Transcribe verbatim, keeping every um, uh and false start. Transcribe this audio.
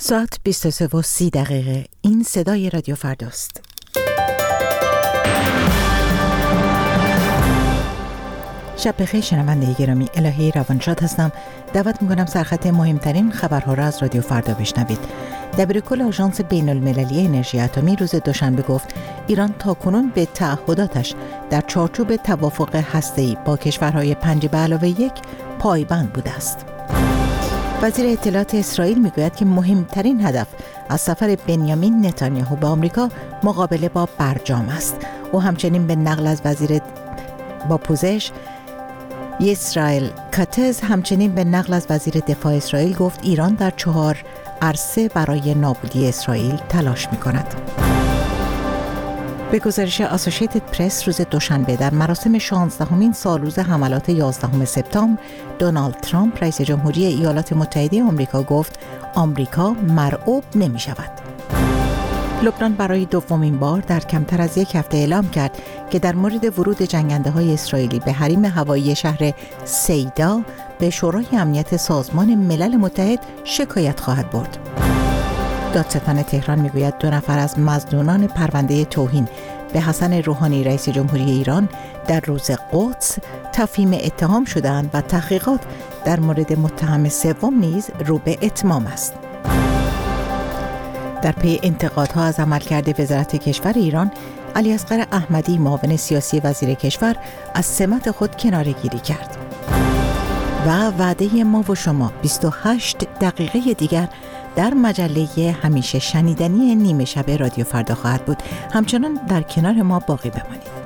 ساعت بیست و سه و سی دقیقه. این صدای رادیو فرداست. شب بخیر شنونده گرامی، الهی روانشاد هستم. دعوت میکنم سرخط مهمترین خبرها را از رادیو فردا بشنوید. دبیرکل آژانس بین المللی انرژی اتمی روز دوشنبه گفت ایران تاکنون به تعهداتش در چارچوب توافق هسته‌ای با کشورهای پنج به علاوه یک پایبند بوده است. وزیر اطلاعات اسرائیل میگوید که مهمترین هدف از سفر بنیامین نتانیاهو به آمریکا مقابله با برجام است. او همچنین به نقل از وزیر با پوزش اسرائیل کاتز همچنین به نقل از وزیر دفاع اسرائیل گفت ایران در چهار عرصه برای نابودی اسرائیل تلاش می‌کند. به گزارش آسوشیتد پرس روز دوشنبه در مراسم شانزدهمین سالروز حملات یازدهم سپتامبر، دونالد ترامپ رئیس جمهوری ایالات متحده آمریکا گفت آمریکا مرعوب نمی‌شود. لبنان برای دومین بار در کمتر از یک هفته اعلام کرد که در مورد ورود جنگنده‌های اسرائیلی به حریم هوایی شهر سیدا به شورای امنیت سازمان ملل متحد شکایت خواهد برد. دادستان تهران میگوید دو نفر از مظنونان پرونده توهین به حسن روحانی رئیس جمهوری ایران در روز قدس تفهیم اتهام شدند و تحقیقات در مورد متهم سوم نیز رو به اتمام است. در پی انتقادها از عملکرد وزارت کشور ایران، علیاصغر احمدی معاون سیاسی وزیر کشور از سمت خود کناره‌گیری کرد. و وعده ما و شما بیست و هشت دقیقه دیگر در مجله همیشه شنیدنی نیمه شب رادیو فردا خواهد بود. همچنان در کنار ما باقی بمانید.